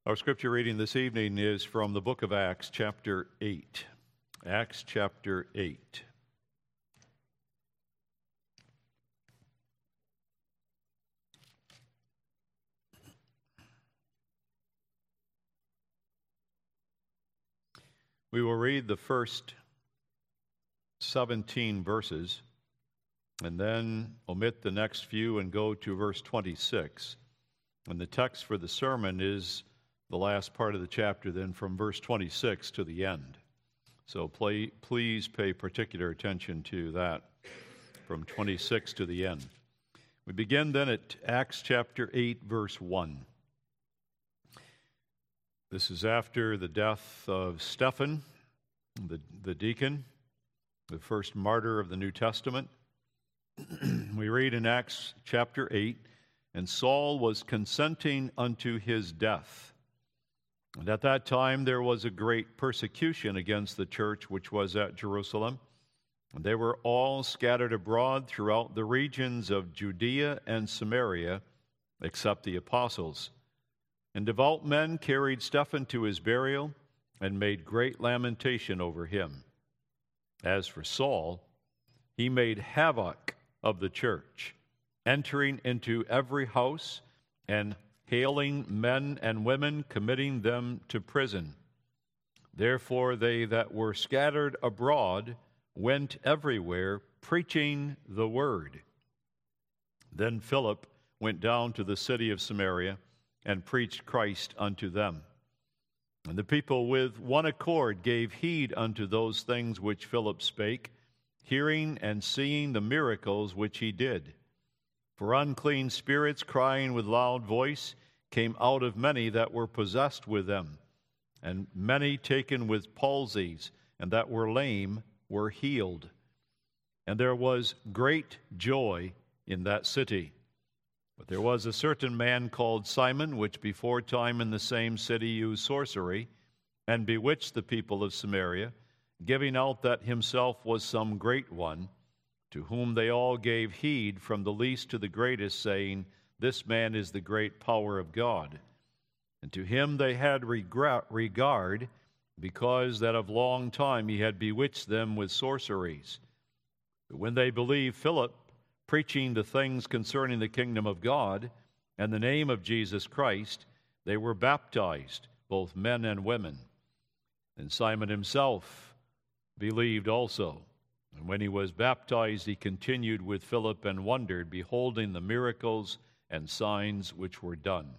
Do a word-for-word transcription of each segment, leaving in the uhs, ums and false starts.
Our scripture reading this evening is from the book of Acts, chapter eight. Acts chapter eight. We will read the first seventeen verses and then omit the next few and go to verse twenty-six. And the text for the sermon is the last part of the chapter, then from verse twenty-six to the end. So play, please pay particular attention to that from twenty-six to the end. We begin then at Acts chapter eight, verse one. This is after the death of Stephen, the, the deacon, the first martyr of the New Testament. We read in Acts chapter eight, "And Saul was consenting unto his death. And at that time there was a great persecution against the church which was at Jerusalem. And they were all scattered abroad throughout the regions of Judea and Samaria, except the apostles. And devout men carried Stephen to his burial and made great lamentation over him. As for Saul, he made havoc of the church, entering into every house and hailing men and women, committing them to prison. Therefore they that were scattered abroad went everywhere, preaching the word. Then Philip went down to the city of Samaria and preached Christ unto them. And the people with one accord gave heed unto those things which Philip spake, hearing and seeing the miracles which he did. For unclean spirits, crying with loud voice, came out of many that were possessed with them, and many taken with palsies, and that were lame were healed. And there was great joy in that city. But there was a certain man called Simon, which before time in the same city used sorcery, and bewitched the people of Samaria, giving out that himself was some great one, to whom they all gave heed, from the least to the greatest, saying, This man is the great power of God. And to him they had regard, because that of long time he had bewitched them with sorceries. But when they believed Philip, preaching the things concerning the kingdom of God, and the name of Jesus Christ, they were baptized, both men and women. And Simon himself believed also. And when he was baptized, he continued with Philip and wondered, beholding the miracles and signs which were done.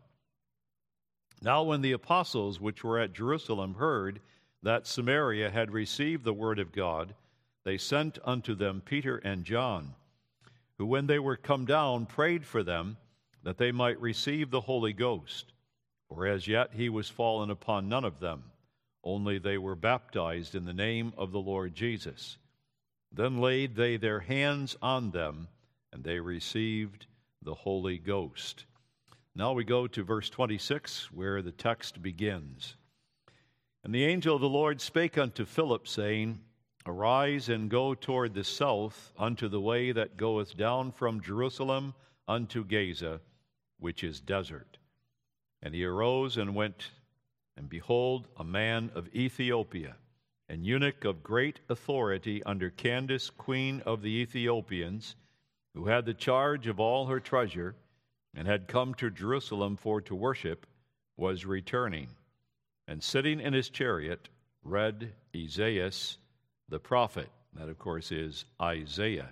Now when the apostles which were at Jerusalem heard that Samaria had received the word of God, they sent unto them Peter and John, who when they were come down prayed for them, that they might receive the Holy Ghost. For as yet he was fallen upon none of them, only they were baptized in the name of the Lord Jesus. Then laid they their hands on them, and they received the Holy Ghost." Now we go to verse twenty-six, where the text begins. "And the angel of the Lord spake unto Philip, saying, Arise and go toward the south unto the way that goeth down from Jerusalem unto Gaza, which is desert. And he arose and went, and behold, a man of Ethiopia, an eunuch of great authority under Candace, queen of the Ethiopians, who had the charge of all her treasure, and had come to Jerusalem for to worship, was returning, and sitting in his chariot read Esaias the prophet." That, of course, is Isaiah.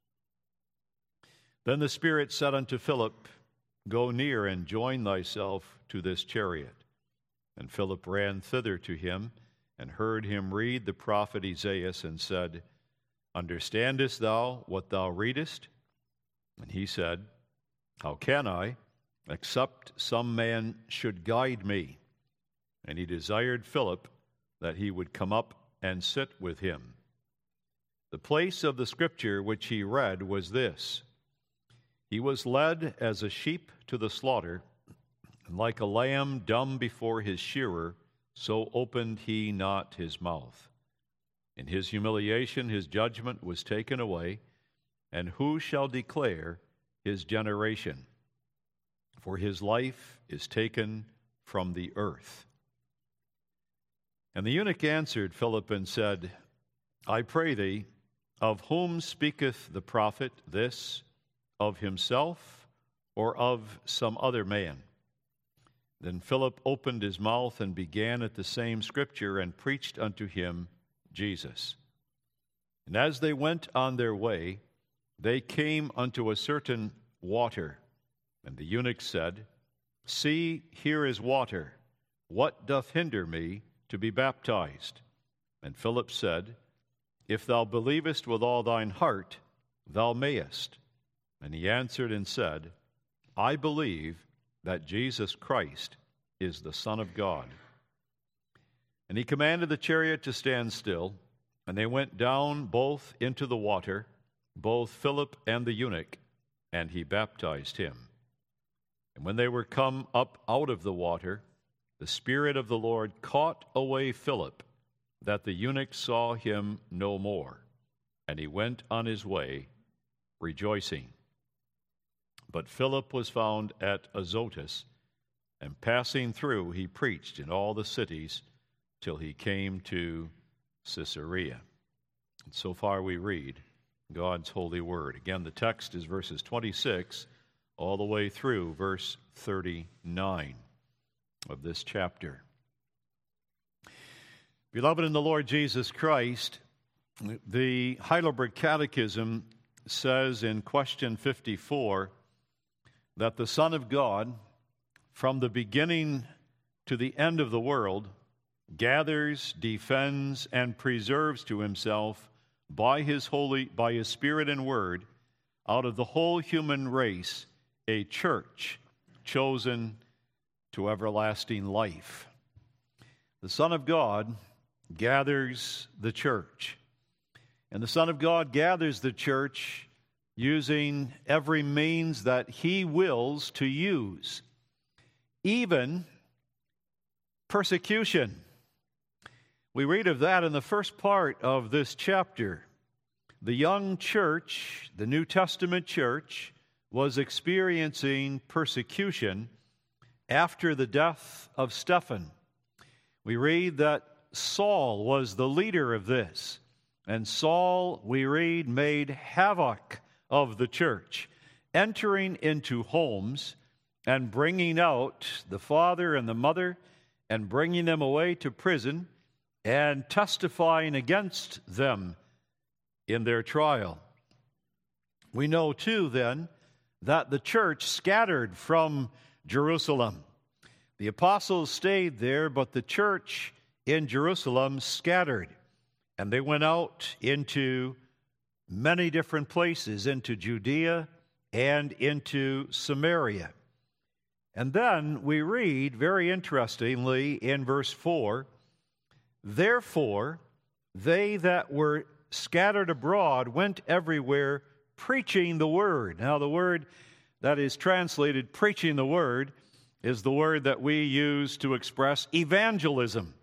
"Then the Spirit said unto Philip, Go near and join thyself to this chariot. And Philip ran thither to him, and heard him read the prophet Esaias, and said, Understandest thou what thou readest? And he said, How can I, except some man should guide me? And he desired Philip that he would come up and sit with him. The place of the scripture which he read was this: He was led as a sheep to the slaughter, and like a lamb dumb before his shearer, so opened he not his mouth. In his humiliation his judgment was taken away, and who shall declare his generation? For his life is taken from the earth. And the eunuch answered Philip and said, I pray thee, of whom speaketh the prophet this, of himself or of some other man? Then Philip opened his mouth and began at the same scripture and preached unto him Jesus. And as they went on their way, they came unto a certain water. And the eunuch said, See, here is water. What doth hinder me to be baptized? And Philip said, If thou believest with all thine heart, thou mayest. And he answered and said, I believe that Jesus Christ is the Son of God. And he commanded the chariot to stand still, and they went down both into the water, both Philip and the eunuch, and he baptized him. And when they were come up out of the water, the Spirit of the Lord caught away Philip, that the eunuch saw him no more, and he went on his way, rejoicing. But Philip was found at Azotus, and passing through, he preached in all the cities till he came to Caesarea. And so far we read God's holy word. Again, the text is verses twenty-six all the way through verse thirty-nine of this chapter. Beloved in the Lord Jesus Christ, the Heidelberg Catechism says in question fifty-four that the Son of God, from the beginning to the end of the world, gathers, defends, and preserves to himself by his holy, by his Spirit and word, out of the whole human race, a church chosen to everlasting life. The Son of God gathers the church, and the Son of God gathers the church using every means that he wills to use, even persecution. We read of that in the first part of this chapter. The young church, the New Testament church, was experiencing persecution after the death of Stephen. We read that Saul was the leader of this, and Saul, we read, made havoc of the church, entering into homes and bringing out the father and the mother and bringing them away to prison and testifying against them in their trial. We know, too, then, that the church scattered from Jerusalem. The apostles stayed there, but the church in Jerusalem scattered, and they went out into many different places, into Judea and into Samaria. And then we read, very interestingly, in verse four, Therefore they that were scattered abroad went everywhere preaching the word. Now the word that is translated preaching the word is the word that we use to express evangelism.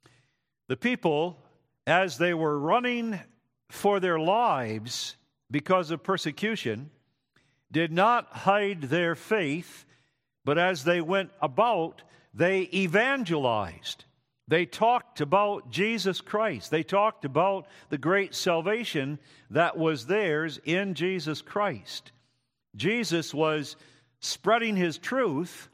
The people, as they were running for their lives because of persecution, did not hide their faith, but as they went about, they evangelized. They talked about Jesus Christ. They talked about the great salvation that was theirs in Jesus Christ. Jesus was spreading his truth,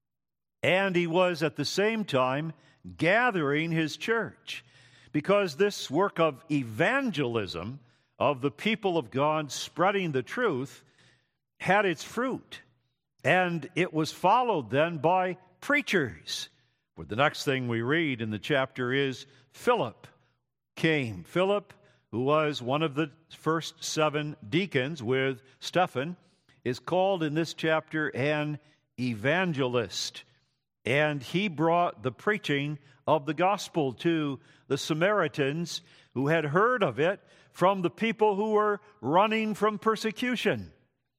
and he was at the same time gathering his church, because this work of evangelism, of the people of God spreading the truth, had its fruit, and it was followed then by preachers. But the next thing we read in the chapter is Philip came. Philip, who was one of the first seven deacons with Stephen, is called in this chapter an evangelist. And he brought the preaching of the gospel to the Samaritans who had heard of it from the people who were running from persecution.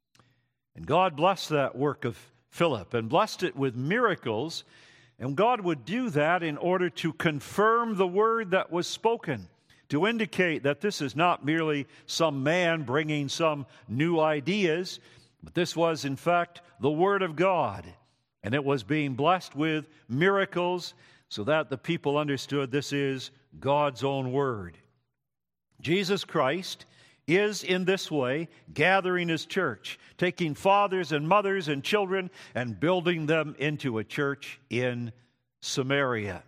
And God blessed that work of Philip and blessed it with miracles. And God would do that in order to confirm the word that was spoken, to indicate that this is not merely some man bringing some new ideas, but this was, in fact, the word of God. And it was being blessed with miracles so that the people understood this is God's own word. Jesus Christ is in this way gathering his church, taking fathers and mothers and children and building them into a church in Samaria.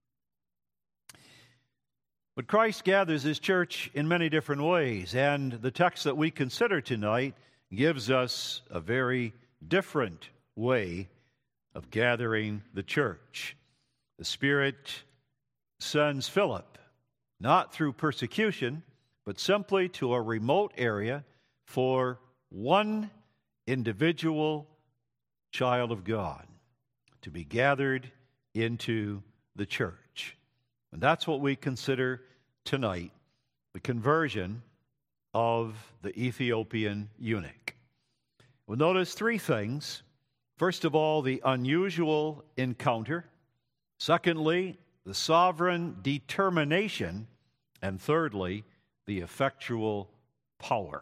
But Christ gathers his church in many different ways, and the text that we consider tonight gives us a very different way of gathering the church. The Spirit sends Philip, not through persecution, but simply to a remote area for one individual child of God to be gathered into the church. And that's what we consider tonight, the conversion of the Ethiopian eunuch. We'll notice three things. First of all, the unusual encounter. Secondly, the sovereign determination. And thirdly, the effectual power.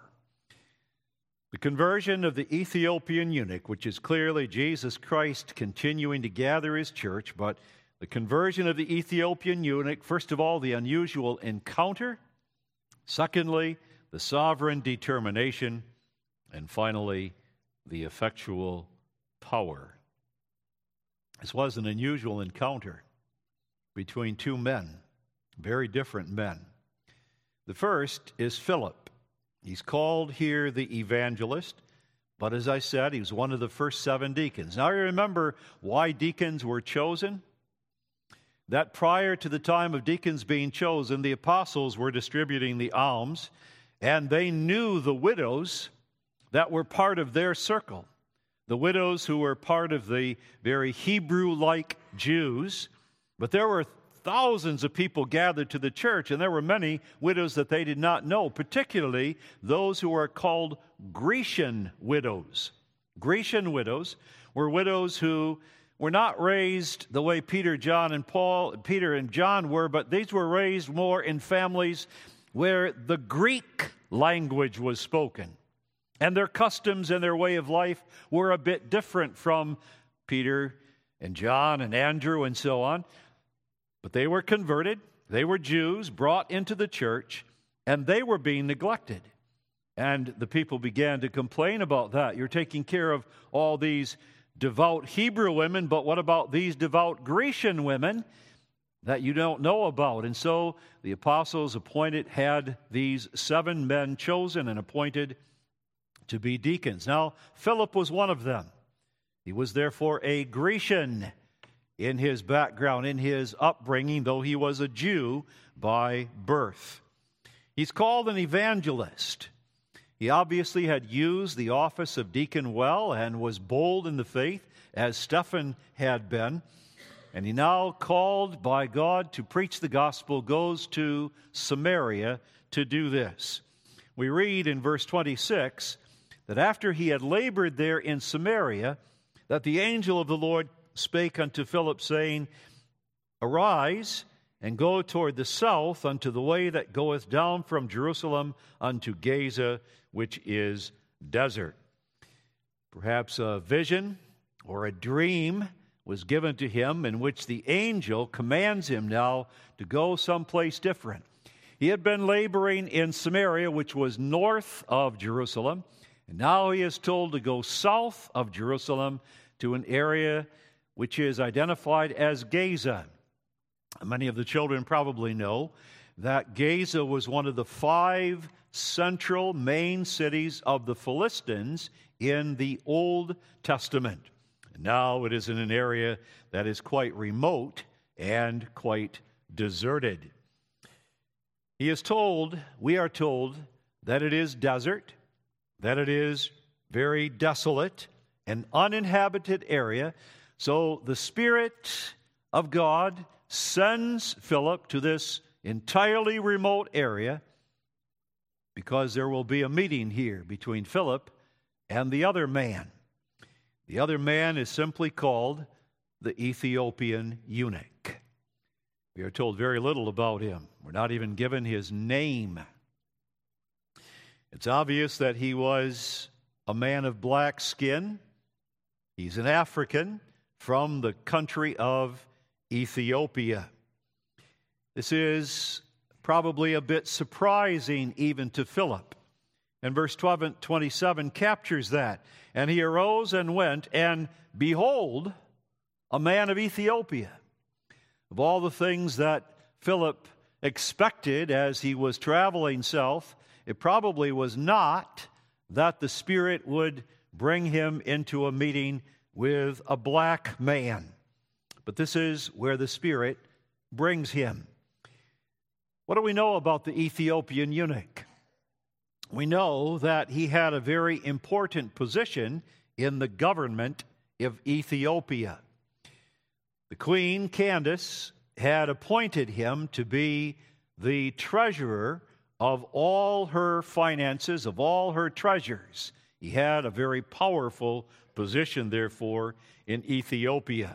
The conversion of the Ethiopian eunuch, which is clearly Jesus Christ continuing to gather his church, but the conversion of the Ethiopian eunuch, first of all, the unusual encounter. Secondly, the sovereign determination. And finally, the effectual power. This was an unusual encounter between two men, very different men. The first is Philip. He's called here the evangelist, but as I said, he was one of the first seven deacons. Now, you remember why deacons were chosen? That prior to the time of deacons being chosen, the apostles were distributing the alms, and they knew the widows that were part of their circle. The widows who were part of the very Hebrew-like Jews, but there were thousands of people gathered to the church, and there were many widows that they did not know, particularly those who are called Grecian widows. Grecian widows were widows who were not raised the way Peter, John, and Paul, Peter and John were, but these were raised more in families where the Greek language was spoken. And their customs and their way of life were a bit different from Peter and John and Andrew and so on. But they were converted. They were Jews brought into the church, and they were being neglected. And the people began to complain about that. You're taking care of all these devout Hebrew women, but what about these devout Grecian women that you don't know about? And so the apostles appointed, had these seven men chosen and appointed to be deacons. Now, Philip was one of them. He was therefore a Grecian in his background, in his upbringing, though he was a Jew by birth. He's called an evangelist. He obviously had used the office of deacon well and was bold in the faith, as Stephen had been. And he now, called by God to preach the gospel, goes to Samaria to do this. We read in verse twenty-six that after he had labored there in Samaria, that the angel of the Lord spake unto Philip, saying, Arise, and go toward the south unto the way that goeth down from Jerusalem unto Gaza, which is desert. Perhaps a vision or a dream was given to him in which the angel commands him now to go someplace different. He had been laboring in Samaria, which was north of Jerusalem, and now he is told to go south of Jerusalem to an area which is identified as Gaza. Many of the children probably know that Gaza was one of the five central main cities of the Philistines in the Old Testament. Now it is in an area that is quite remote and quite deserted. He is told, we are told, that it is desert, that it is very desolate, an uninhabited area. So the Spirit of God sends Philip to this entirely remote area because there will be a meeting here between Philip and the other man. The other man is simply called the Ethiopian eunuch. We are told very little about him. We're not even given his name. It's obvious that he was a man of black skin. He's an African, from the country of Ethiopia. This is probably a bit surprising even to Philip. And verse twelve and twenty-seven captures that. And he arose and went, and behold, a man of Ethiopia. Of all the things that Philip expected as he was traveling south, it probably was not that the Spirit would bring him into a meeting with a black man. But this is where the Spirit brings him. What do we know about the Ethiopian eunuch? We know that he had a very important position in the government of Ethiopia. The Queen Candace had appointed him to be the treasurer of all her finances, of all her treasures. He had a very powerful position, therefore, in Ethiopia.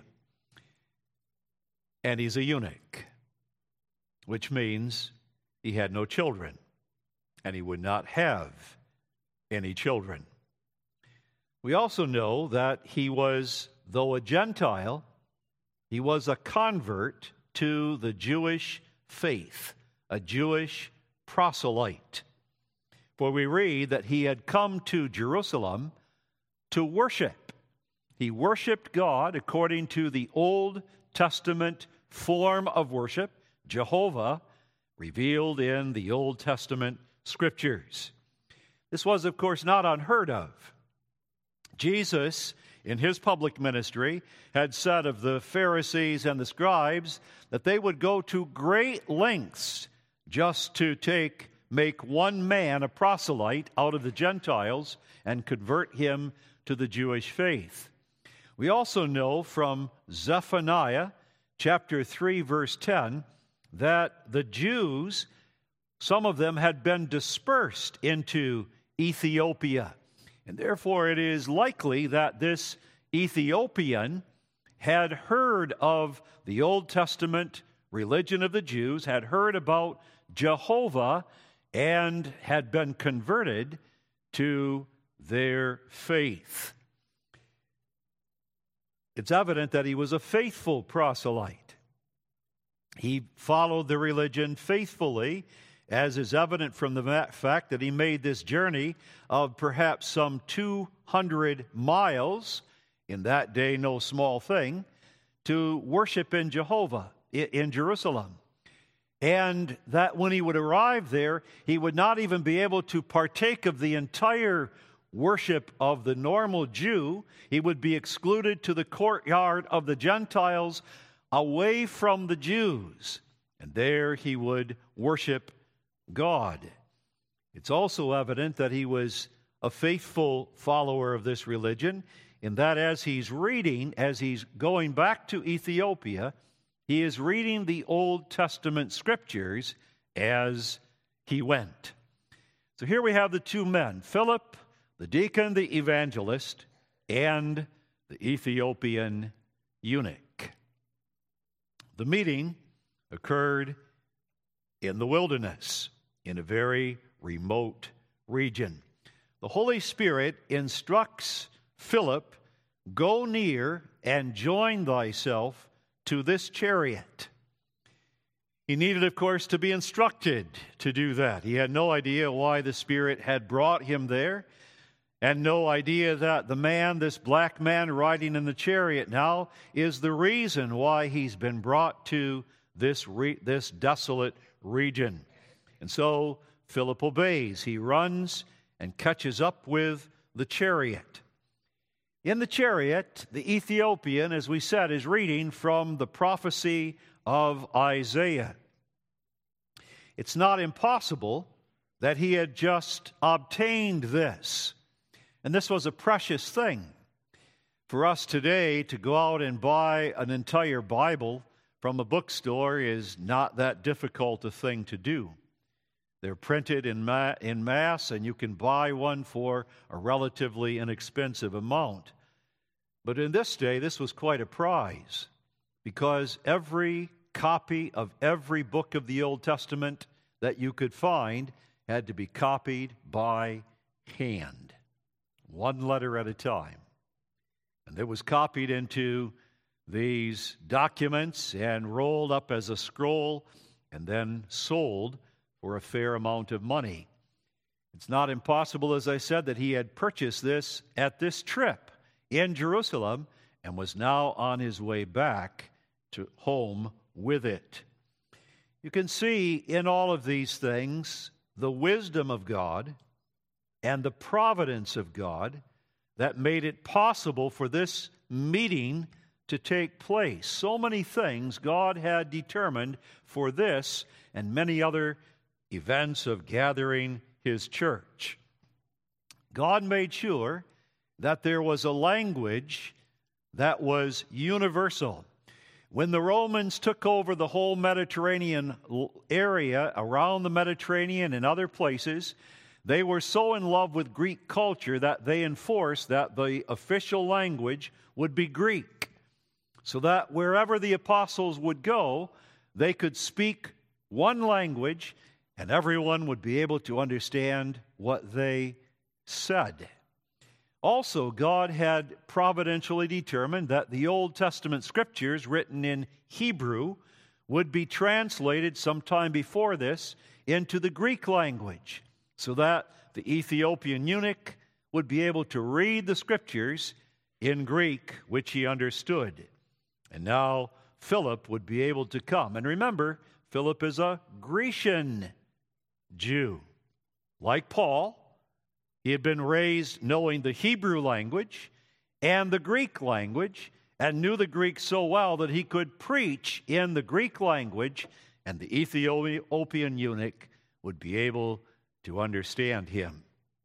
And he's a eunuch, which means he had no children, and he would not have any children. We also know that he was, though a Gentile, he was a convert to the Jewish faith, a Jewish proselyte. For we read that he had come to Jerusalem to worship. He worshiped God according to the Old Testament form of worship, Jehovah, revealed in the Old Testament Scriptures. This was, of course, not unheard of. Jesus, in his public ministry, had said of the Pharisees and the scribes that they would go to great lengths just to take, make one man a proselyte out of the Gentiles and convert him to the Jewish faith. We also know from Zephaniah chapter three, verse ten, that the Jews, some of them had been dispersed into Ethiopia. And therefore it is likely that this Ethiopian had heard of the Old Testament religion of the Jews, had heard about Jehovah, and had been converted to their faith. It's evident that he was a faithful proselyte. He followed the religion faithfully, as is evident from the fact that he made this journey of perhaps some two hundred miles, in that day no small thing, to worship in Jehovah, in Jerusalem. And that when he would arrive there, he would not even be able to partake of the entire worship of the normal Jew. He would be excluded to the courtyard of the Gentiles, away from the Jews, and there he would worship God. It's also evident that he was a faithful follower of this religion, in that as he's reading, as he's going back to Ethiopia, he is reading the Old Testament Scriptures as he went. So here we have the two men, Philip, the deacon, the evangelist, and the Ethiopian eunuch. The meeting occurred in the wilderness, in a very remote region. The Holy Spirit instructs Philip, "Go near and join thyself to this chariot." He needed, of course, to be instructed to do that. He had no idea why the Spirit had brought him there, and no idea that the man, this black man riding in the chariot now, is the reason why he's been brought to this re- this desolate region. And so Philip obeys. He runs and catches up with the chariot. In the chariot, the Ethiopian, as we said, is reading from the prophecy of Isaiah. It's not impossible that he had just obtained this. And this was a precious thing. For us today, to go out and buy an entire Bible from a bookstore is not that difficult a thing to do. They're printed in, ma- in mass, and you can buy one for a relatively inexpensive amount. But in this day, this was quite a prize, because every copy of every book of the Old Testament that you could find had to be copied by hand, one letter at a time. And it was copied into these documents and rolled up as a scroll and then sold for a fair amount of money. It's not impossible, as I said, that he had purchased this at this trip in Jerusalem and was now on his way back to home with it. You can see in all of these things the wisdom of God and the providence of God that made it possible for this meeting to take place. So many things God had determined for this and many other events of gathering His church. God made sure that there was a language that was universal. When the Romans took over the whole Mediterranean area, around the Mediterranean and other places, they were so in love with Greek culture that they enforced that the official language would be Greek, so that wherever the apostles would go, they could speak one language and everyone would be able to understand what they said. Also, God had providentially determined that the Old Testament scriptures written in Hebrew would be translated sometime before this into the Greek language, so that the Ethiopian eunuch would be able to read the scriptures in Greek, which he understood. And now Philip would be able to come. And remember, Philip is a Grecian Jew. Like Paul, he had been raised knowing the Hebrew language and the Greek language, and knew the Greek so well that he could preach in the Greek language, and the Ethiopian eunuch would be able to understand him.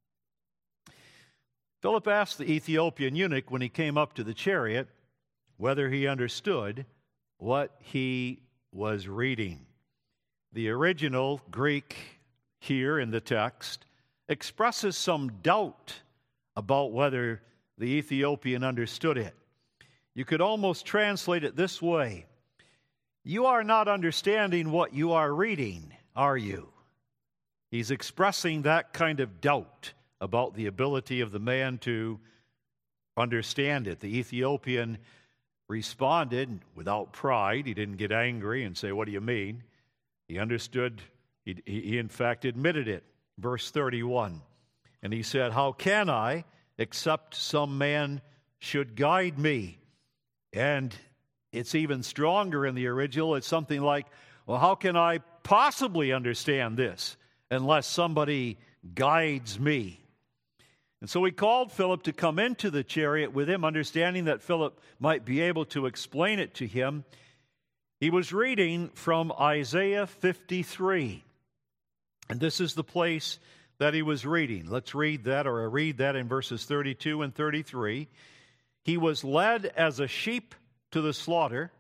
Philip asked the Ethiopian eunuch when he came up to the chariot whether he understood what he was reading. The original Greek here in the text expresses some doubt about whether the Ethiopian understood it. You could almost translate it this way: you are not understanding what you are reading, are you? He's expressing that kind of doubt about the ability of the man to understand it. The Ethiopian responded without pride. He didn't get angry and say, "What do you mean?" He understood. He, he in fact admitted it. Verse thirty-one. And he said, "How can I, except some man should guide me?" And it's even stronger in the original. It's something like, well, how can I possibly understand this unless somebody guides me? And so he called Philip to come into the chariot with him, understanding that Philip might be able to explain it to him. He was reading from Isaiah fifty-three. And this is the place that he was reading. Let's read that, or I read that in verses thirty-two and thirty-three. He was led as a sheep to the slaughter,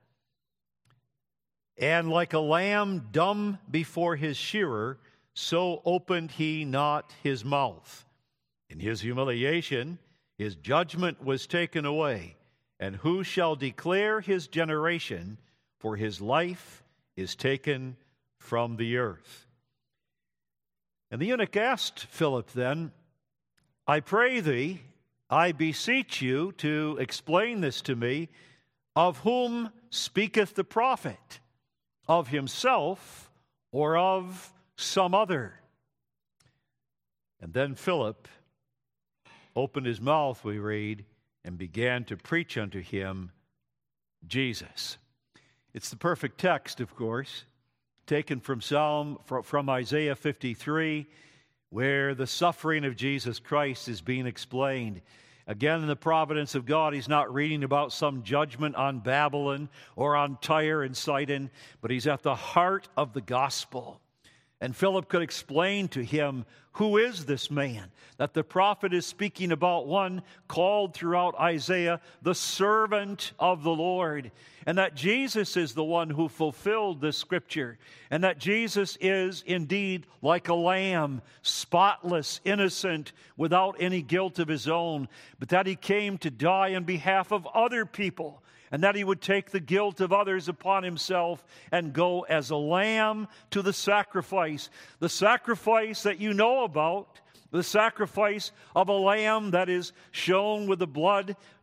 and like a lamb dumb before his shearer, so opened he not his mouth. In his humiliation, his judgment was taken away. And who shall declare his generation? For his life is taken from the earth. And the eunuch asked Philip then, "I pray thee, I beseech you to explain this to me. Of whom speaketh the prophet? Of himself or of some other?" And then Philip opened his mouth, we read, and began to preach unto him Jesus. It's the perfect text, of course, taken from Psalm from Isaiah fifty-three, where the suffering of Jesus Christ is being explained. Again, in the providence of God, he's not reading about some judgment on Babylon or on Tyre and Sidon, but he's at the heart of the gospel. And Philip could explain to him, who is this man? That the prophet is speaking about one called throughout Isaiah the servant of the Lord. And that Jesus is the one who fulfilled this scripture. And that Jesus is indeed like a lamb, spotless, innocent, without any guilt of his own. But that he came to die on behalf of other people. And that he would take the guilt of others upon himself and go as a lamb to the sacrifice. The sacrifice that you know about, the sacrifice of a lamb that is shown with the blood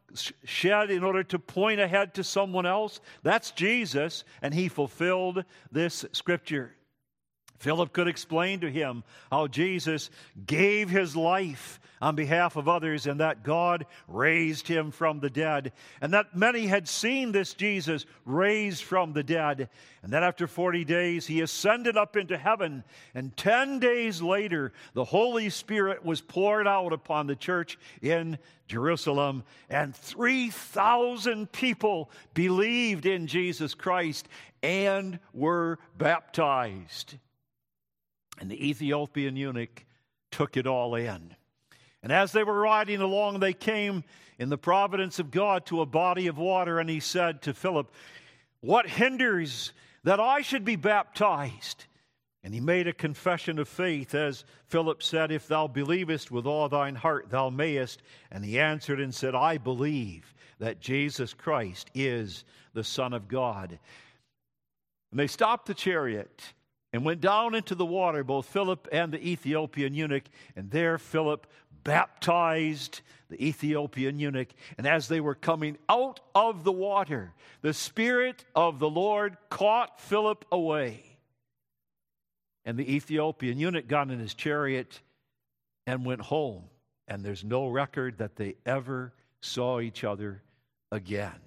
shed in order to point ahead to someone else. That's Jesus, and he fulfilled this scripture. Philip could explain to him how Jesus gave his life on behalf of others and that God raised him from the dead, and that many had seen this Jesus raised from the dead, and that after forty days he ascended up into heaven, and ten days later the Holy Spirit was poured out upon the church in Jerusalem, and three thousand people believed in Jesus Christ and were baptized. And the Ethiopian eunuch took it all in. And as they were riding along, they came in the providence of God to a body of water, and he said to Philip, "What hinders that I should be baptized?" And he made a confession of faith, as Philip said, "If thou believest with all thine heart, thou mayest." And he answered and said, "I believe that Jesus Christ is the Son of God." And they stopped the chariot and went down into the water, both Philip and the Ethiopian eunuch, and there Philip baptized the Ethiopian eunuch. And as they were coming out of the water, the Spirit of the Lord caught Philip away. And the Ethiopian eunuch got in his chariot and went home. And there's no record that they ever saw each other again.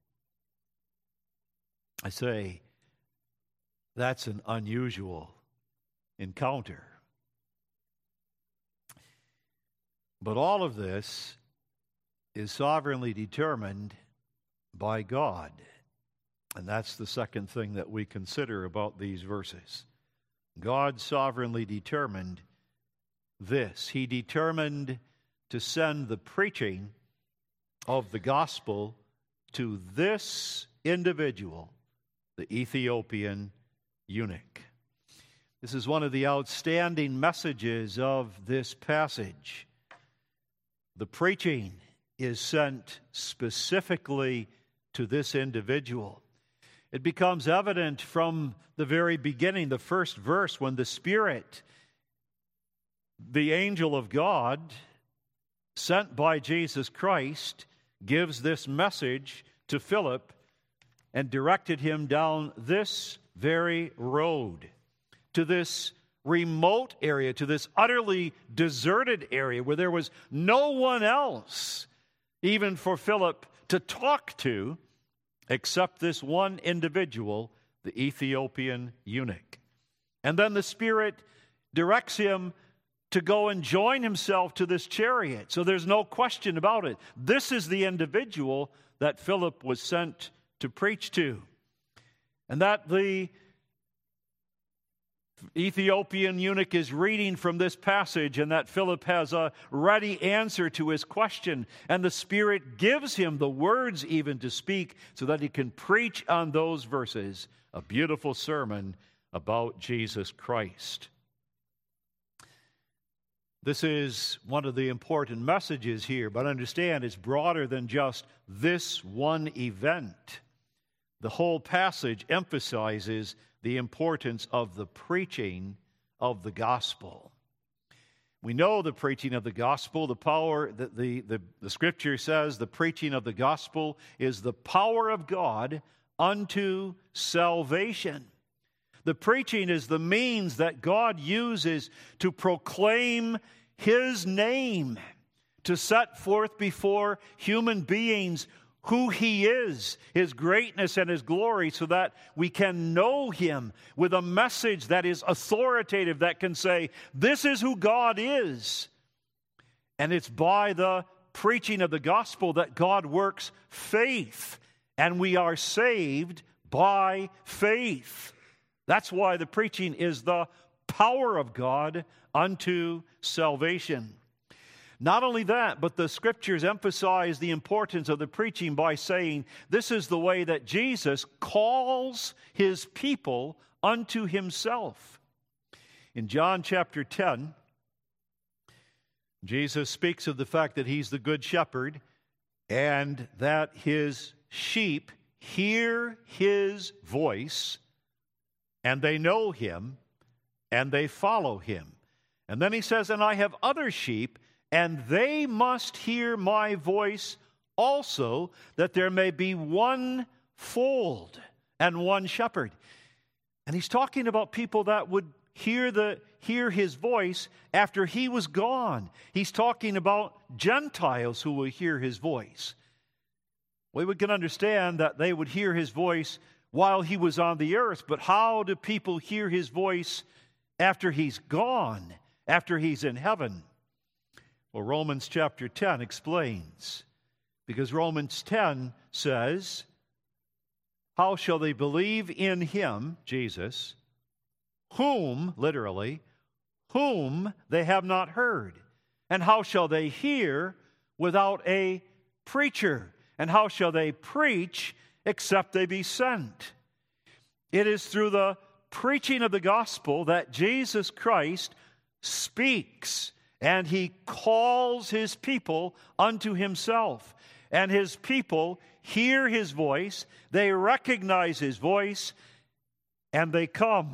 I say, that's an unusual encounter. But all of this is sovereignly determined by God. And that's the second thing that we consider about these verses. God sovereignly determined this. He determined to send the preaching of the gospel to this individual, the Ethiopian eunuch. This is one of the outstanding messages of this passage. The preaching is sent specifically to this individual. It becomes evident from the very beginning, the first verse, when the Spirit, the angel of God, sent by Jesus Christ, gives this message to Philip and directed him down this very road, to this remote area, to this utterly deserted area where there was no one else, even for Philip to talk to, except this one individual, the Ethiopian eunuch. And then the Spirit directs him to go and join himself to this chariot. So there's no question about it. This is the individual that Philip was sent to preach to. And that the Ethiopian eunuch is reading from this passage, and that Philip has a ready answer to his question. And the Spirit gives him the words even to speak so that he can preach on those verses a beautiful sermon about Jesus Christ. This is one of the important messages here, but understand it's broader than just this one event. The whole passage emphasizes the importance of the preaching of the gospel. We know the preaching of the gospel, the power, that the, the, the Scripture says the preaching of the gospel is the power of God unto salvation. The preaching is the means that God uses to proclaim His name, to set forth before human beings who He is, His greatness and His glory, so that we can know Him with a message that is authoritative, that can say, this is who God is. And it's by the preaching of the gospel that God works faith, and we are saved by faith. That's why the preaching is the power of God unto salvation. Not only that, but the Scriptures emphasize the importance of the preaching by saying this is the way that Jesus calls His people unto Himself. In John chapter ten, Jesus speaks of the fact that He's the good shepherd and that His sheep hear His voice and they know Him and they follow Him. And then He says, and I have other sheep, and they must hear my voice also that there may be one fold and one shepherd. And he's talking about people that would hear the hear his voice after he was gone. He's talking about Gentiles who will hear his voice. Well, we can understand that they would hear his voice while he was on the earth, but how do people hear his voice after he's gone, after he's in heaven? Well, Romans chapter ten explains, because Romans ten says, how shall they believe in him, Jesus, whom, literally, whom they have not heard? And how shall they hear without a preacher? And how shall they preach except they be sent? It is through the preaching of the gospel that Jesus Christ speaks, and he calls his people unto himself. And his people hear his voice, they recognize his voice, and they come.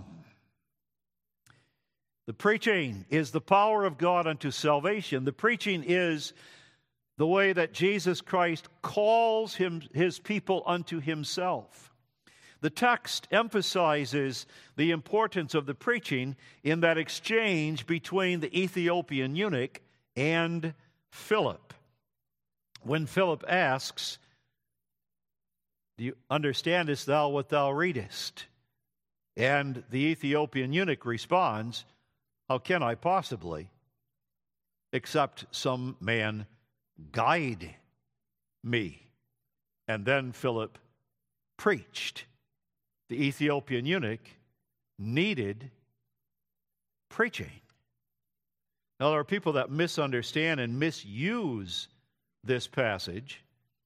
The preaching is the power of God unto salvation. The preaching is the way that Jesus Christ calls him, his people unto himself. The text emphasizes the importance of the preaching in that exchange between the Ethiopian eunuch and Philip. When Philip asks, "Do you understandest thou what thou readest?" And the Ethiopian eunuch responds, "How can I possibly, except some man guide me?" And then Philip preached. The Ethiopian eunuch needed preaching. Now, there are people that misunderstand and misuse this passage.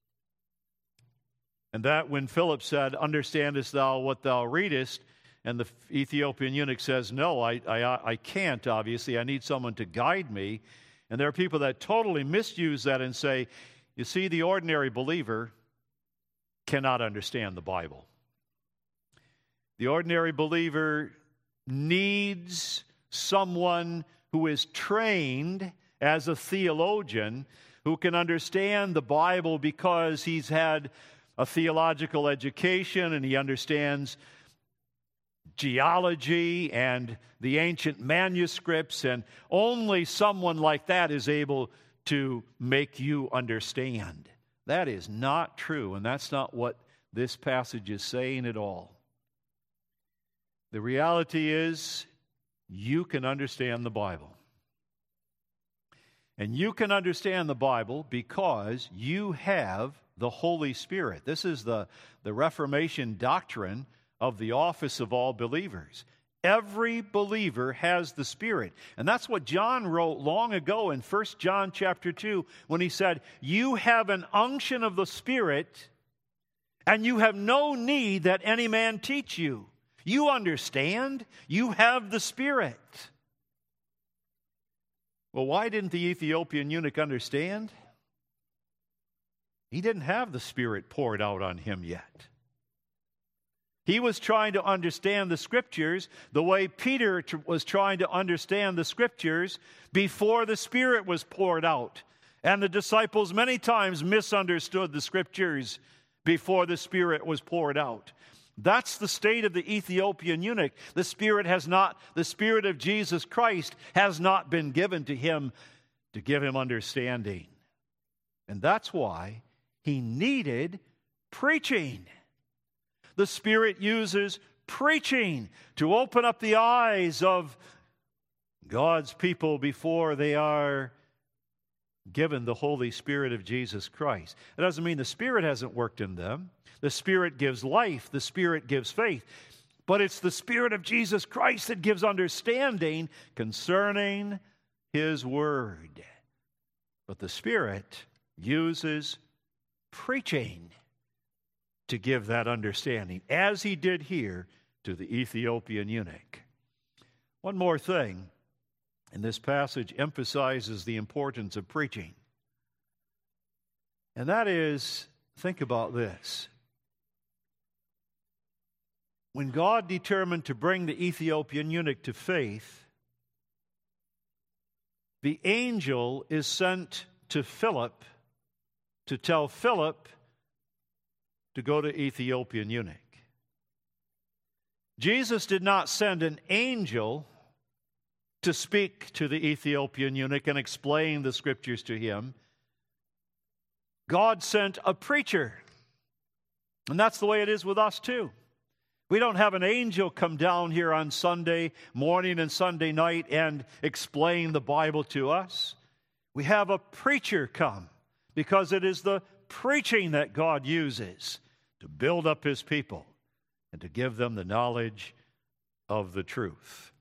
And that when Philip said, "Understandest thou what thou readest?" and the Ethiopian eunuch says, "No, I, I, I can't, obviously. I need someone to guide me." And there are people that totally misuse that and say, you see, the ordinary believer cannot understand the Bible. The ordinary believer needs someone who is trained as a theologian, who can understand the Bible because he's had a theological education and he understands geology and the ancient manuscripts, and only someone like that is able to make you understand. That is not true, and that's not what this passage is saying at all. The reality is, you can understand the Bible. And you can understand the Bible because you have the Holy Spirit. This is the, the Reformation doctrine of the office of all believers. Every believer has the Spirit. And that's what John wrote long ago in First John chapter two when he said, "You have an unction of the Spirit, and you have no need that any man teach you." You understand. You have the Spirit. Well, why didn't the Ethiopian eunuch understand? He didn't have the Spirit poured out on him yet. He was trying to understand the Scriptures the way Peter was trying to understand the Scriptures before the Spirit was poured out. And the disciples many times misunderstood the Scriptures before the Spirit was poured out. That's the state of the Ethiopian eunuch. The Spirit has not, the Spirit of Jesus Christ has not been given to him to give him understanding. And that's why he needed preaching. The Spirit uses preaching to open up the eyes of God's people before they are given the Holy Spirit of Jesus Christ. It doesn't mean the Spirit hasn't worked in them. The Spirit gives life. The Spirit gives faith. But it's the Spirit of Jesus Christ that gives understanding concerning His Word. But the Spirit uses preaching to give that understanding, as He did here to the Ethiopian eunuch. One more thing, and this passage emphasizes the importance of preaching. And that is, think about this. When God determined to bring the Ethiopian eunuch to faith, the angel is sent to Philip to tell Philip to go to Ethiopian eunuch. Jesus did not send an angel to speak to the Ethiopian eunuch and explain the scriptures to him. God sent a preacher. And that's the way it is with us too. We don't have an angel come down here on Sunday morning and Sunday night and explain the Bible to us. We have a preacher come, because it is the preaching that God uses to build up his people and to give them the knowledge of the truth.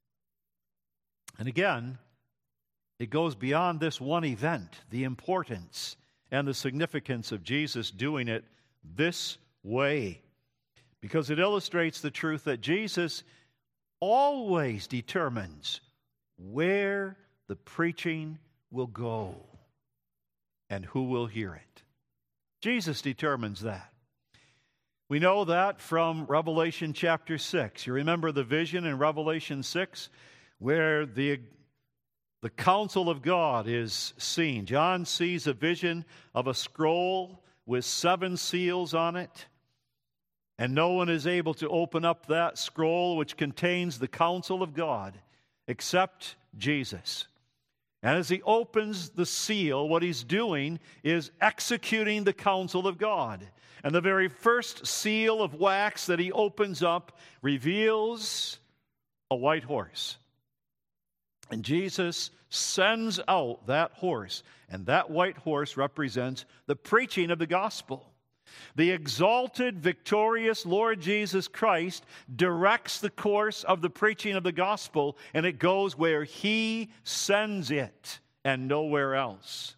And again, it goes beyond this one event, the importance and the significance of Jesus doing it this way, because it illustrates the truth that Jesus always determines where the preaching will go and who will hear it. Jesus determines that. We know that from Revelation chapter six. You remember the vision in Revelation six where the, the counsel of God is seen. John sees a vision of a scroll with seven seals on it, and no one is able to open up that scroll which contains the counsel of God except Jesus. And as he opens the seal, what he's doing is executing the counsel of God. And the very first seal of wax that he opens up reveals a white horse. And Jesus sends out that horse, and that white horse represents the preaching of the gospel. The exalted, victorious Lord Jesus Christ directs the course of the preaching of the gospel, and it goes where he sends it and nowhere else.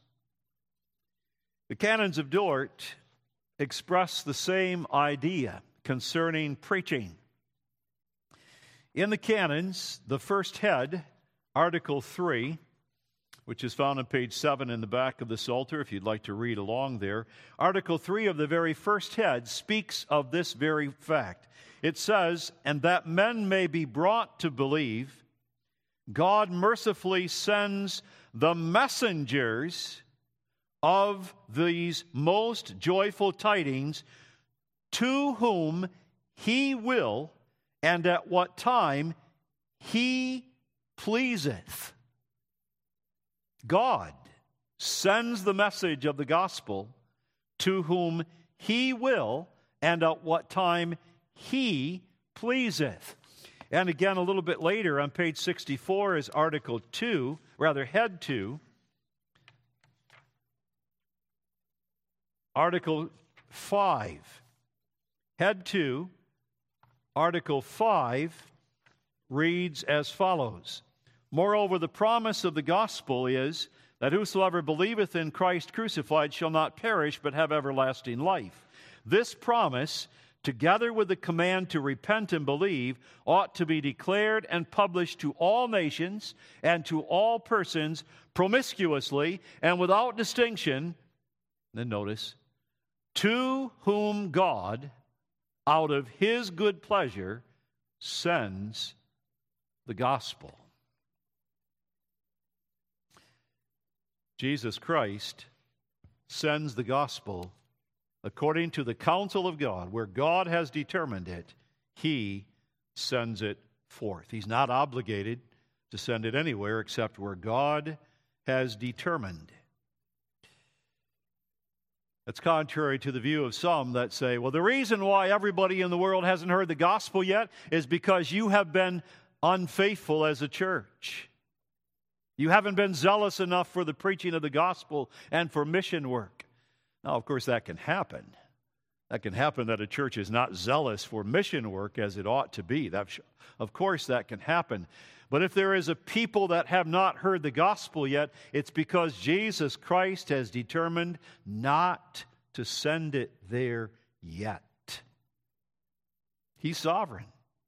The canons of Dort express the same idea concerning preaching. In the canons, the first head, Article three, which is found on page seven in the back of the Psalter, if you'd like to read along there. Article three of the very first head speaks of this very fact. It says, "And that men may be brought to believe, God mercifully sends the messengers of these most joyful tidings, to whom he will, and at what time he pleaseth." God sends the message of the gospel to whom he will, and at what time he pleaseth. And again, a little bit later on page sixty-four is Article two, rather Head two. Article five. Head two, Article five reads as follows. "Moreover, the promise of the gospel is that whosoever believeth in Christ crucified shall not perish, but have everlasting life. This promise, together with the command to repent and believe, ought to be declared and published to all nations and to all persons promiscuously and without distinction." Then notice, "to whom God, out of his good pleasure, sends the gospel." Jesus Christ sends the gospel according to the counsel of God. Where God has determined it, he sends it forth. He's not obligated to send it anywhere except where God has determined. That's contrary to the view of some that say, well, the reason why everybody in the world hasn't heard the gospel yet is because you have been unfaithful as a church. You haven't been zealous enough for the preaching of the gospel and for mission work. Now, of course, that can happen. That can happen that a church is not zealous for mission work as it ought to be. That, of course, that can happen. But if there is a people that have not heard the gospel yet, it's because Jesus Christ has determined not to send it there yet. He's sovereign.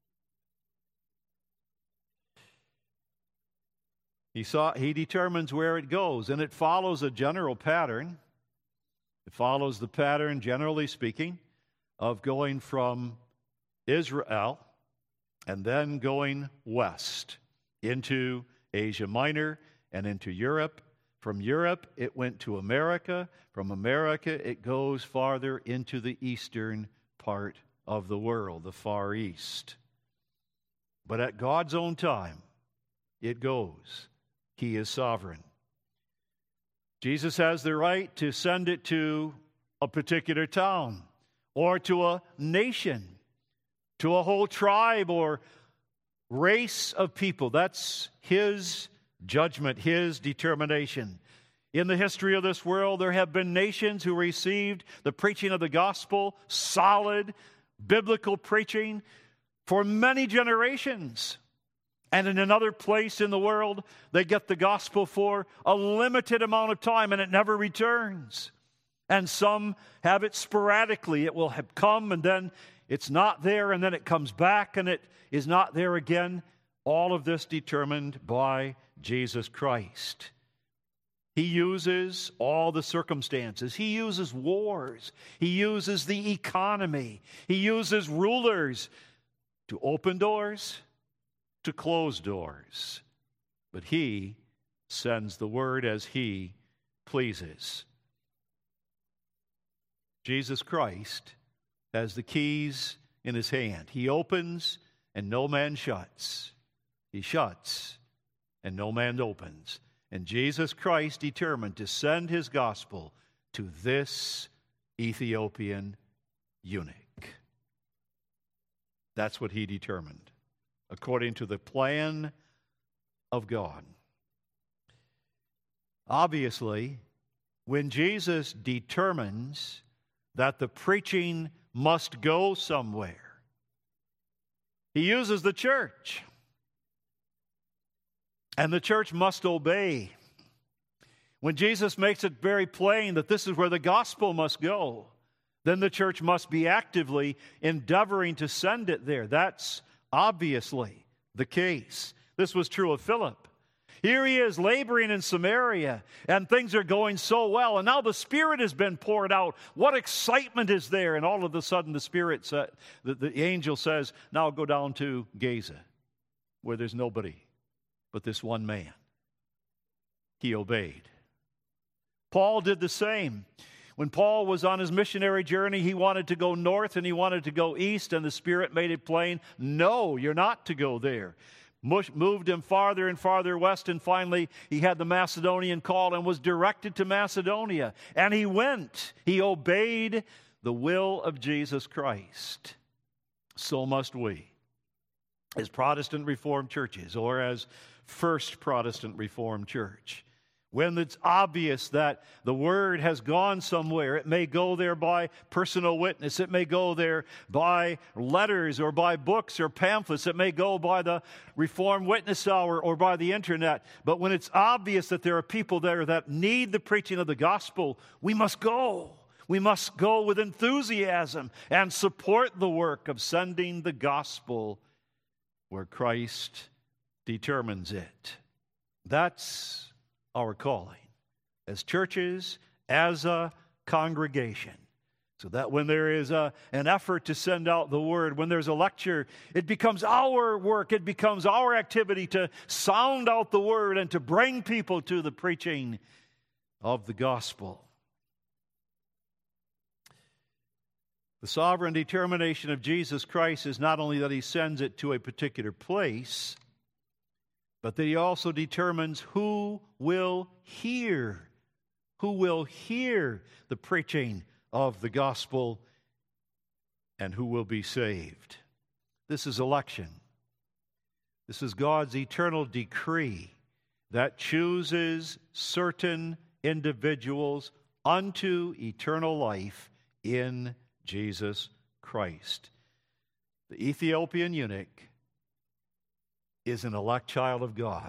He saw, he determines where it goes, and it follows a general pattern. It follows the pattern, generally speaking, of going from Israel and then going west into Asia Minor and into Europe, From Europe, it went to America. From America, it goes farther into the eastern part of the world, the Far East. But at God's own time, it goes. He is sovereign. Jesus has the right to send it to a particular town or to a nation, to a whole tribe or race of people. That's His judgment, His determination. In the history of this world, there have been nations who received the preaching of the gospel, solid biblical preaching, for many generations. And in another place in the world, they get the gospel for a limited amount of time and it never returns. And some have it sporadically. It will have come and then it's not there, and then it comes back and it is not there again. All of this determined by Jesus Christ. He uses all the circumstances. He uses wars. He uses the economy. He uses rulers to open doors, to close doors. But He sends the word as He pleases. Jesus Christ has the keys in His hand. He opens and no man shuts. He shuts and no man opens. And Jesus Christ determined to send His gospel to this Ethiopian eunuch. That's what He determined, according to the plan of God. Obviously, when Jesus determines that the preaching must go somewhere, He uses the church. And the church must obey. When Jesus makes it very plain that this is where the gospel must go, then the church must be actively endeavoring to send it there. That's obviously the case. This was true of Philip. Here he is laboring in Samaria, and things are going so well, and now the Spirit has been poured out. What excitement is there? And all of a sudden the Spirit, sa- the, the angel says, now go down to Gaza, where there's nobody but this one man. He obeyed. Paul did the same. When Paul was on his missionary journey, he wanted to go north and he wanted to go east, and the Spirit made it plain, no, you're not to go there. Moved him farther and farther west, and finally he had the Macedonian call and was directed to Macedonia. And he went. He obeyed the will of Jesus Christ. So must we, as Protestant Reformed churches, or as First Protestant Reformed Church. When it's obvious that the word has gone somewhere, it may go there by personal witness, it may go there by letters or by books or pamphlets, it may go by the Reformed Witness Hour or by the internet. But when it's obvious that there are people there that need the preaching of the gospel, we must go. We must go with enthusiasm and support the work of sending the gospel where Christ determines it. That's our calling as churches, as a congregation. So that when there is a, an effort to send out the word, when there's a lecture, it becomes our work, it becomes our activity to sound out the word and to bring people to the preaching of the gospel. The sovereign determination of Jesus Christ is not only that He sends it to a particular place, but that He also determines who will hear, who will hear the preaching of the gospel and who will be saved. This is election. This is God's eternal decree that chooses certain individuals unto eternal life in Jesus Christ. The Ethiopian eunuch is an elect child of God,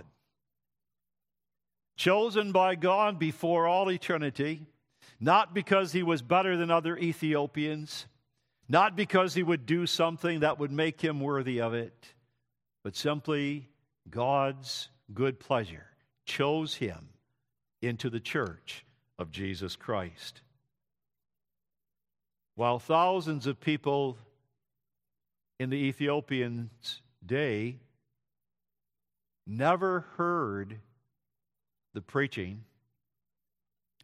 chosen by God before all eternity, not because he was better than other Ethiopians, not because he would do something that would make him worthy of it, but simply God's good pleasure chose him into the church of Jesus Christ. While thousands of people in the Ethiopians' day never heard the preaching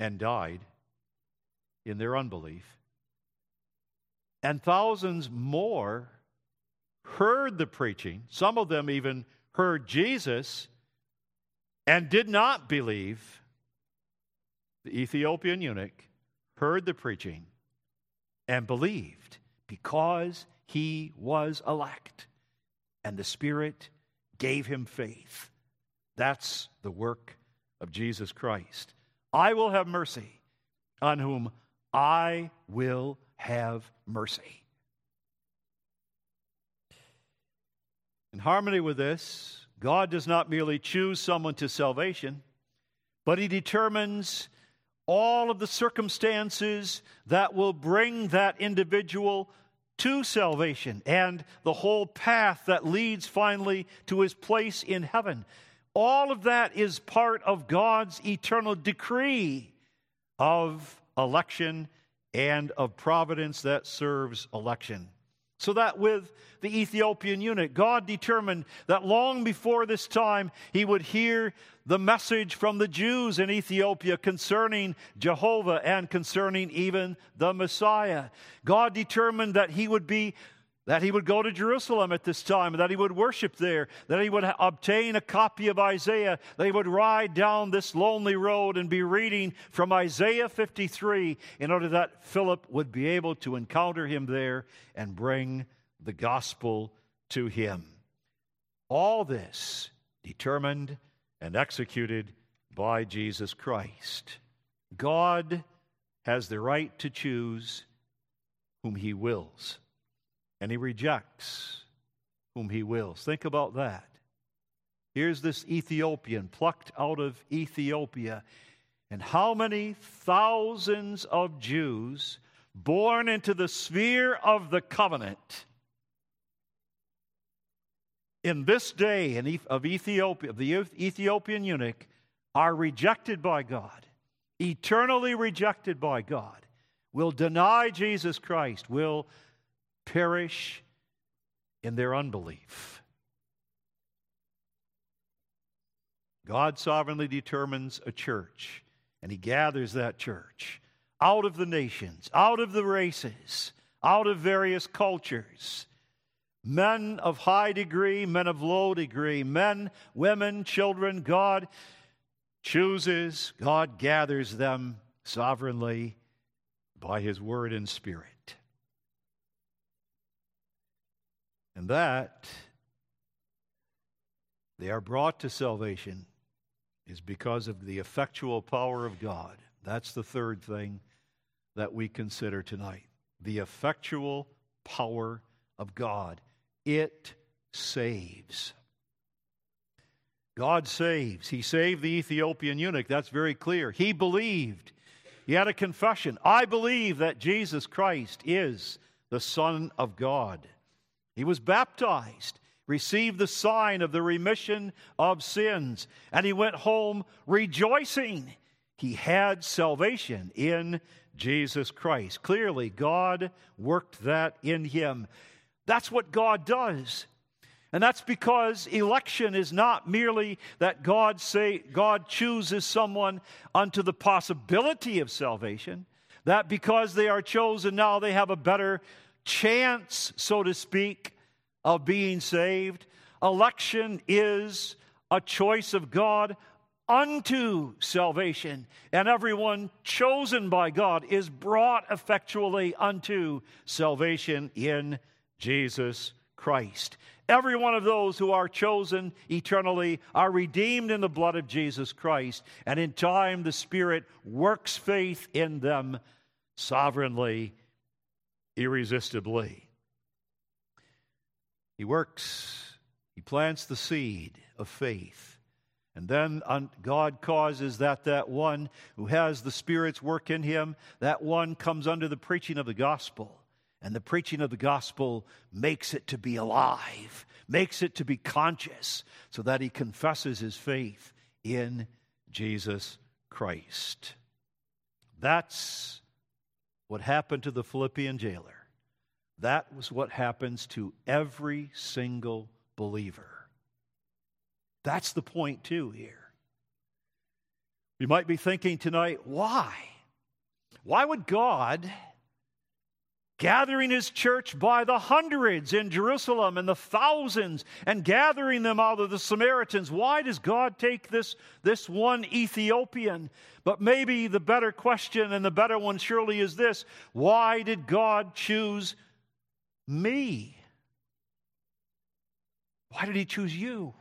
and died in their unbelief. And thousands more heard the preaching. Some of them even heard Jesus and did not believe. The Ethiopian eunuch heard the preaching and believed because he was elect, and the Spirit gave him faith. That's the work of Jesus Christ. I will have mercy on whom I will have mercy. In harmony with this, God does not merely choose someone to salvation, but He determines all of the circumstances that will bring that individual to salvation and the whole path that leads finally to his place in heaven. All of that is part of God's eternal decree of election and of providence that serves election. So that with the Ethiopian eunuch, God determined that long before this time, he would hear the message from the Jews in Ethiopia concerning Jehovah and concerning even the Messiah. God determined that he would be that he would go to Jerusalem at this time, that he would worship there, that he would obtain a copy of Isaiah, that he would ride down this lonely road and be reading from Isaiah fifty-three in order that Philip would be able to encounter him there and bring the gospel to him. All this determined and executed by Jesus Christ. God has the right to choose whom He wills, and He rejects whom He wills. Think about that. Here's this Ethiopian plucked out of Ethiopia. And how many thousands of Jews born into the sphere of the covenant in this day of Ethiopia, of the Ethiopian eunuch, are rejected by God, eternally rejected by God, will deny Jesus Christ, will perish in their unbelief. God sovereignly determines a church, and He gathers that church out of the nations, out of the races, out of various cultures. Men of high degree, men of low degree, men, women, children, God chooses, God gathers them sovereignly by His word and Spirit. And that they are brought to salvation is because of the effectual power of God. That's the third thing that we consider tonight. The effectual power of God. It saves. God saves. He saved the Ethiopian eunuch. That's very clear. He believed. He had a confession. I believe that Jesus Christ is the Son of God. He was baptized, received the sign of the remission of sins, and he went home rejoicing. He had salvation in Jesus Christ. Clearly, God worked that in him. That's what God does. And that's because election is not merely that God say God chooses someone unto the possibility of salvation, that because they are chosen now they have a better chance, so to speak, of being saved. Election is a choice of God unto salvation, and everyone chosen by God is brought effectually unto salvation in Jesus Christ. Every one of those who are chosen eternally are redeemed in the blood of Jesus Christ, and in time the Spirit works faith in them sovereignly, irresistibly. He works, He plants the seed of faith, and then God causes that that one who has the Spirit's work in him, that one comes under the preaching of the gospel. And the preaching of the gospel makes it to be alive, makes it to be conscious, so that he confesses his faith in Jesus Christ. That's what happened to the Philippian jailer. That was what happens to every single believer. That's the point, too, here. You might be thinking tonight, why? Why would God, gathering His church by the hundreds in Jerusalem and the thousands and gathering them out of the Samaritans, why does God take this, this one Ethiopian? But maybe the better question and the better one surely is this: why did God choose me? Why did He choose you?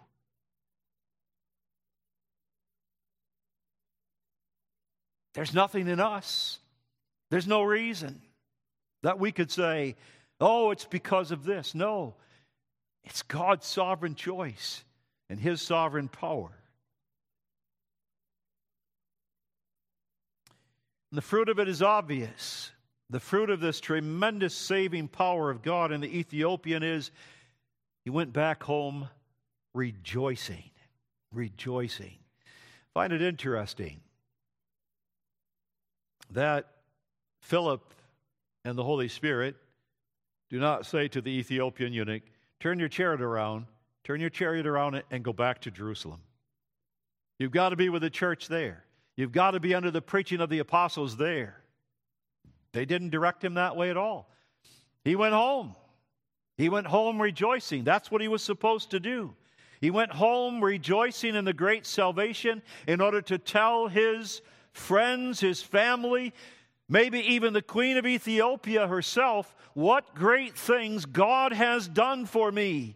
There's nothing in us. There's no reason that we could say, oh, it's because of this. No, it's God's sovereign choice and His sovereign power. And the fruit of it is obvious. The fruit of this tremendous saving power of God in the Ethiopian is he went back home rejoicing. Rejoicing. I find it interesting that Philip and the Holy Spirit do not say to the Ethiopian eunuch, turn your chariot around, turn your chariot around and go back to Jerusalem. You've got to be with the church there. You've got to be under the preaching of the apostles there. They didn't direct him that way at all. He went home. He went home rejoicing. That's what he was supposed to do. He went home rejoicing in the great salvation in order to tell his friends, his family, maybe even the Queen of Ethiopia herself, what great things God has done for me.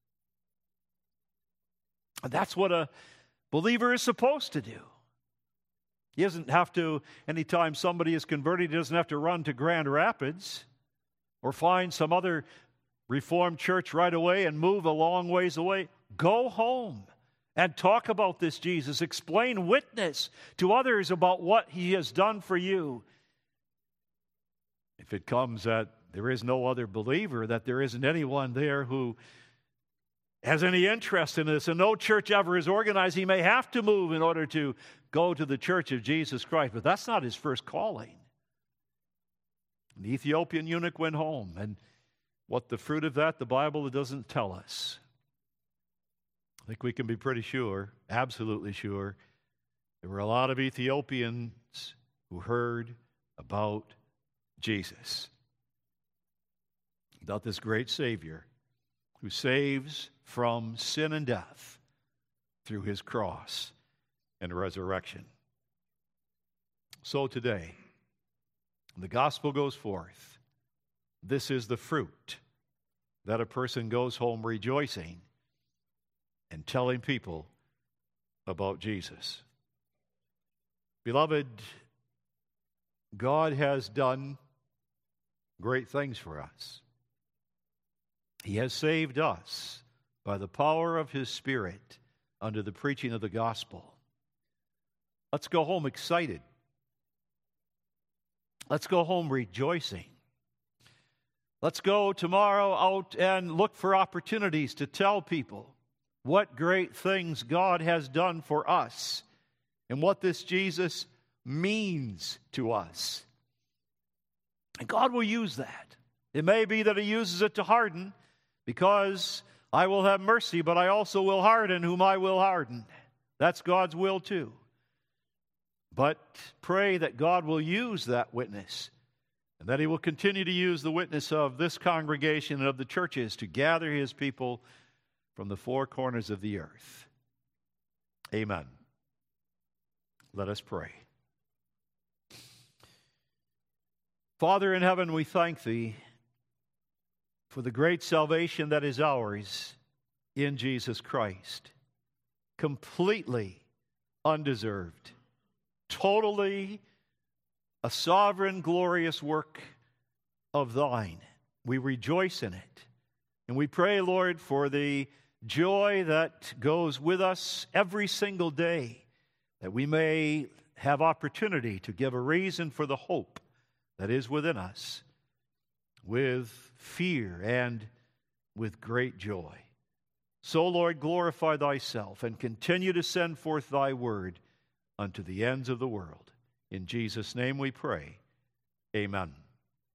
And that's what a believer is supposed to do. He doesn't have to, anytime somebody is converted, he doesn't have to run to Grand Rapids or find some other Reformed church right away and move a long ways away. Go home and talk about this Jesus. Explain, witness to others about what He has done for you. If it comes that there is no other believer, that there isn't anyone there who has any interest in this, and no church ever is organized, he may have to move in order to go to the church of Jesus Christ. But that's not his first calling. The Ethiopian eunuch went home, and what the fruit of that, the Bible doesn't tell us. I think we can be pretty sure, absolutely sure, there were a lot of Ethiopians who heard about Jesus, about this great Savior who saves from sin and death through His cross and resurrection. So today, the gospel goes forth. This is the fruit that a person goes home rejoicing and telling people about Jesus. Beloved, God has done great things for us. He has saved us by the power of His Spirit under the preaching of the gospel. Let's go home excited. Let's go home rejoicing. Let's go tomorrow out and look for opportunities to tell people what great things God has done for us and what this Jesus means to us. And God will use that. It may be that He uses it to harden, because I will have mercy, but I also will harden whom I will harden. That's God's will too. But pray that God will use that witness, and that He will continue to use the witness of this congregation and of the churches to gather His people from the four corners of the earth. Amen. Let us pray. Father in heaven, we thank Thee for the great salvation that is ours in Jesus Christ. Completely undeserved. Totally a sovereign, glorious work of Thine. We rejoice in it. And we pray, Lord, for the joy that goes with us every single day, that we may have opportunity to give a reason for the hope that is within us, with fear and with great joy. So, Lord, glorify Thyself and continue to send forth Thy word unto the ends of the world. In Jesus' name we pray. Amen.